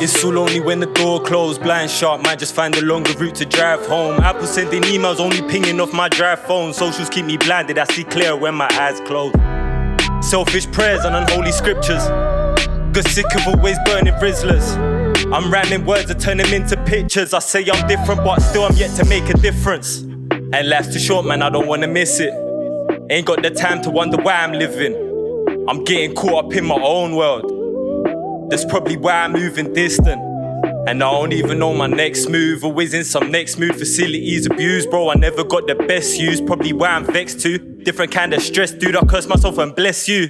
It's all only when the door closed. Blind shot, might just find a longer route to drive home. Apple sending emails, only pinging off my drive phone. Socials keep me blinded, I see clear when my eyes close. Selfish prayers and unholy scriptures. Got sick of always burning Rizzlers. I'm rhyming words and turn them into pictures. I say I'm different, but still I'm yet to make a difference. And life's too short, man, I don't wanna miss it. Ain't got the time to wonder why I'm living. I'm getting caught up in my own world. That's probably why I'm moving distant. And I don't even know my next move. Always in some next mood, facilities abused. Bro, I never got the best use. Probably why I'm vexed too. Different kind of stress, dude, I curse myself and bless you.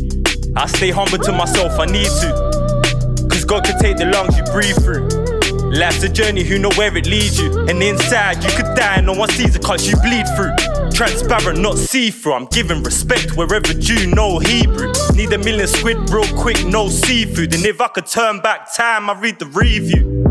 I stay humble to myself, I need to. Cause God can take the lungs you breathe through. Life's a journey, who know where it leads you. And inside, you could die, no one sees it cause you bleed through. Transparent, not see-through. I'm giving respect wherever Jew know Hebrew. Need £1 million real quick, no seafood. And if I could turn back time, I'd read the review.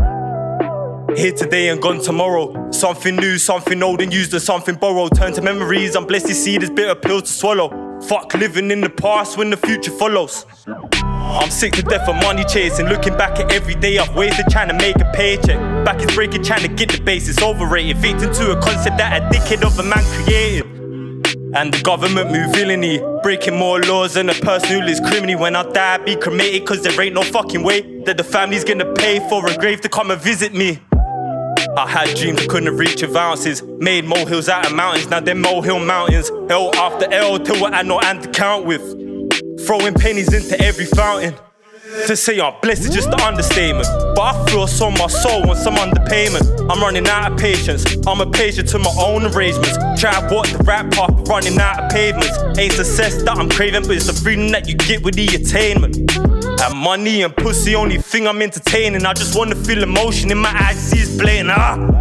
Here today and gone tomorrow. Something new, something old and used as something borrowed. Turn to memories, I'm blessed to see this bitter pill to swallow. Fuck living in the past when the future follows. I'm sick to death of money chasing. Looking back at every day I've wasted trying to make a paycheck. Back is breaking, trying to get the basis overrated. Victim to a concept that a dickhead of a man created. And the government move villainy, breaking more laws than a person who lives criminally. When I die, I be cremated, cause there ain't no fucking way that the family's gonna pay for a grave to come and visit me. I had dreams I couldn't reach with ounces. Made molehills out of mountains, now they're molehill mountains. L after L till I had no hand to count with. Throwing pennies into every fountain. To say I'm blessed is just an understatement. But I feel so my soul wants some underpayment. I'm running out of patience, I'm a patient to my own arrangements. Try to walk the right path, but running out of pavements. Ain't success that I'm craving, but it's the freedom that you get with the attainment. And money and pussy, only thing I'm entertaining. I just wanna feel emotion in my eyes, see it's blatant.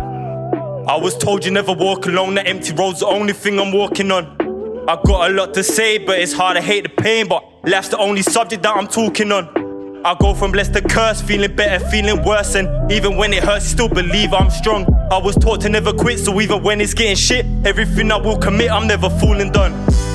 I was told you never walk alone, the empty road's the only thing I'm walking on. I got a lot to say, but it's hard to hate the pain. But life's the only subject that I'm talking on. I go from blessed to cursed, feeling better, feeling worse. And even when it hurts, still believe I'm strong. I was taught to never quit, so even when it's getting shit, everything I will commit, I'm never fooling done.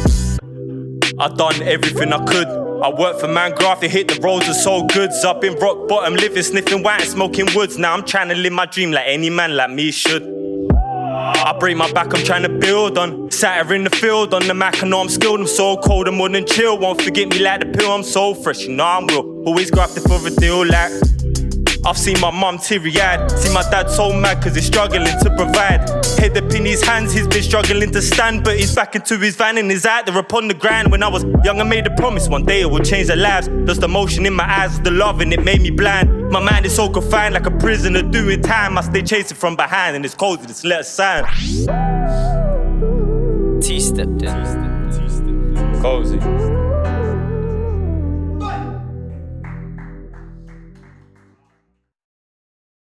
I done everything I could. I worked for Mangraph, it hit the roads of sold goods. Up in rock bottom, living, sniffing white and smoking woods. Now I'm trying to live my dream like any man like me should. I break my back, I'm trying to build on. Sat here in the field, on the Mac, I know I'm skilled. I'm so cold, I'm more than chill. Won't forget me like the pill, I'm so fresh, you know I'm real. Always grafted for a deal like. I've seen my mum teary-eyed. See my dad so mad cause he's struggling to provide. Head up in his hands, he's been struggling to stand. But he's back into his van and he's out there upon the grind. When I was young I made a promise, one day it would change their lives. Just the motion in my eyes, the love and it made me blind. My mind is so confined like a prisoner doing time. I stay chasing from behind and it's cozy, just let us sign. T stepped in. Cozy.